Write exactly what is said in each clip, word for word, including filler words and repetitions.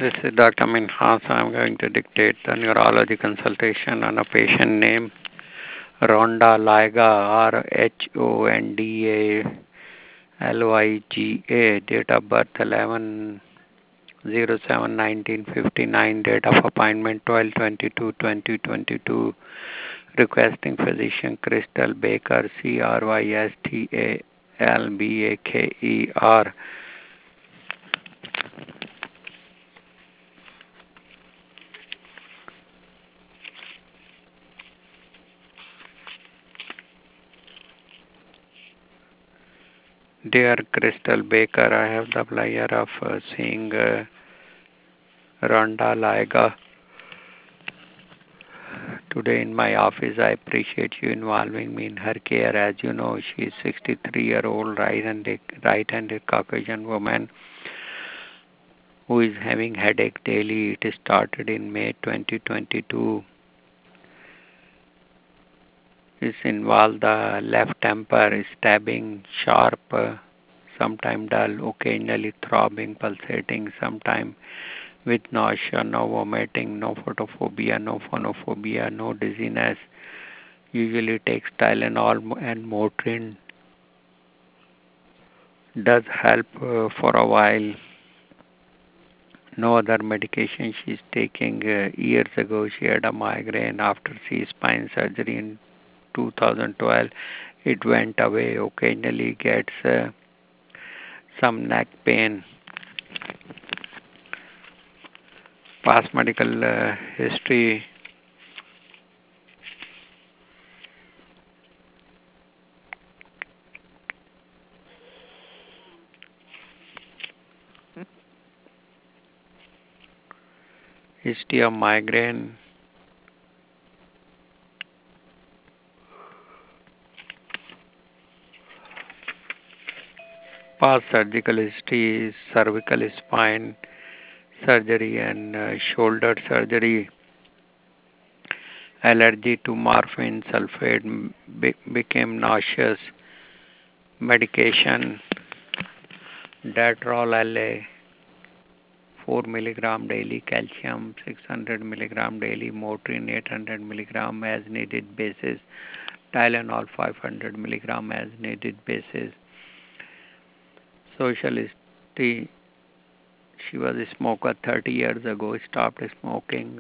This is Doctor Minhas. I'm going to dictate the neurology consultation on a patient name Rhonda Liga, R H O N D A L Y G A, date of birth eleven oh seven nineteen fifty-nine, date of appointment twelve twenty-two twenty twenty-two, requesting physician Crystal Baker, C R Y S T A L B A K E R. Dear Crystal Baker, I have the pleasure of uh, seeing uh, Rhonda Liga today in my office. I appreciate you involving me in her care. As you know, she is sixty-three-year-old right-handed, right-handed Caucasian woman who is having headache daily. It started in May twenty twenty-two. This involves the left temper, stabbing, sharp, uh, sometimes dull, occasionally throbbing, pulsating, sometimes with nausea, no vomiting, no photophobia, no phonophobia, no dizziness. Usually takes Tylenol and Motrin. Does help uh, for a while. No other medication she's taking. Uh, years ago, she had a migraine after C-spine surgery in two thousand twelve. It went away. Occasionally gets uh, some neck pain. Past medical uh, history. History of migraine. Past surgical history, cervical spine surgery and uh, shoulder surgery. Allergy to morphine sulfate, be- became nauseous. Medication, Datrol L A, four milligram daily, calcium six hundred milligram daily, Motrin eight hundred milligram as needed basis, Tylenol five hundred milligram as needed basis. Social history, she was a smoker thirty years ago, stopped smoking.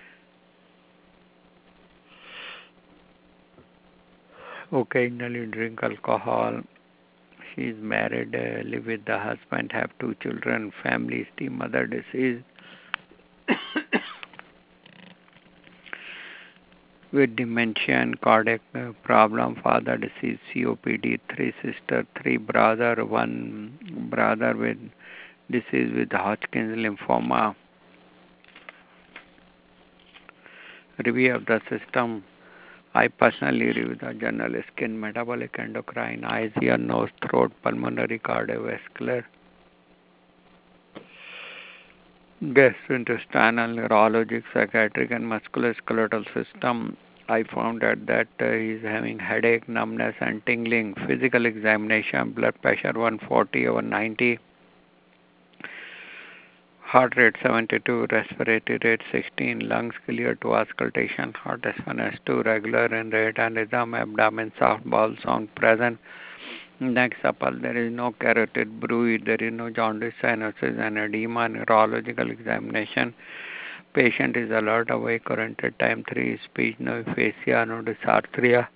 Uh, occasionally drink alcohol. She is married, uh, live with the husband, have two children, family history, mother deceased. With dementia and cardiac uh, problem, father deceased, C O P D, three sister, three brother, one brother with disease with Hodgkin's lymphoma. Review of the system. I personally review the general skin, metabolic, endocrine, eyes, ear, nose, throat, pulmonary, cardiovascular, gastrointestinal, neurologic, psychiatric, and musculoskeletal system. I found out that uh, he is having headache, numbness, and tingling. Physical examination, blood pressure one forty over ninety, heart rate seventy-two, respiratory rate sixteen, lungs clear to auscultation, heart S one S two regular in rate and rhythm, abdomen soft, bowel sound present. Next supple, there is no carotid bruit, there is no jaundice, cyanosis, and edema. Neurological examination. Patient is alert, awake, oriented, time three, speech, no aphasia, no dysarthria.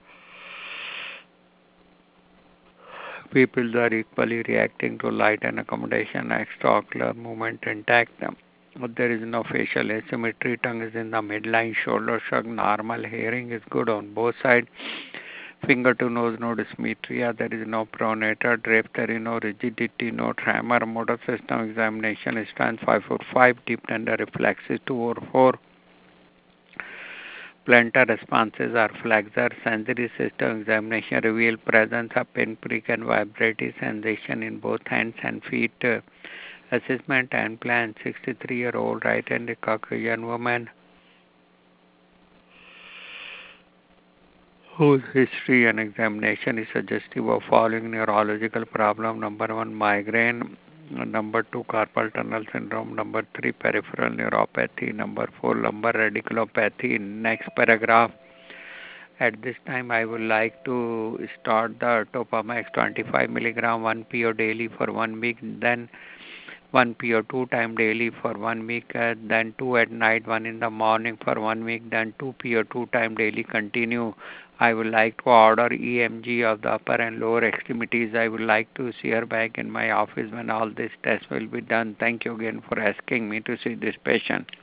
People are equally reacting to light and accommodation, extraocular movement intact. But there is no facial asymmetry, tongue is in the midline, shoulder shrug, normal, hearing is good on both sides. Finger to nose, no dysmetria, there is no pronator, drape, there is no rigidity, no tremor, motor system examination, strength five foot five, deep tender reflexes two or four. Plantar responses are flexor. Sensory system examination reveal presence of pinprick and vibratory sensation in both hands and feet. Assessment and plan. sixty-three-year-old right-handed Caucasian woman whose history and examination is suggestive of following neurological problem. Number one, migraine. Number two, carpal tunnel syndrome. Number three, peripheral neuropathy. Number four, lumbar radiculopathy. Next paragraph. At this time, I would like to start the Topamax twenty-five milligram one P O daily for one week. Then one P O two time daily for one week. Uh, then two at night, one in the morning for one week. Then two P O two time daily continue. I would like to order E M G of the upper and lower extremities. I would like to see her back in my office when all this test will be done. Thank you again for asking me to see this patient.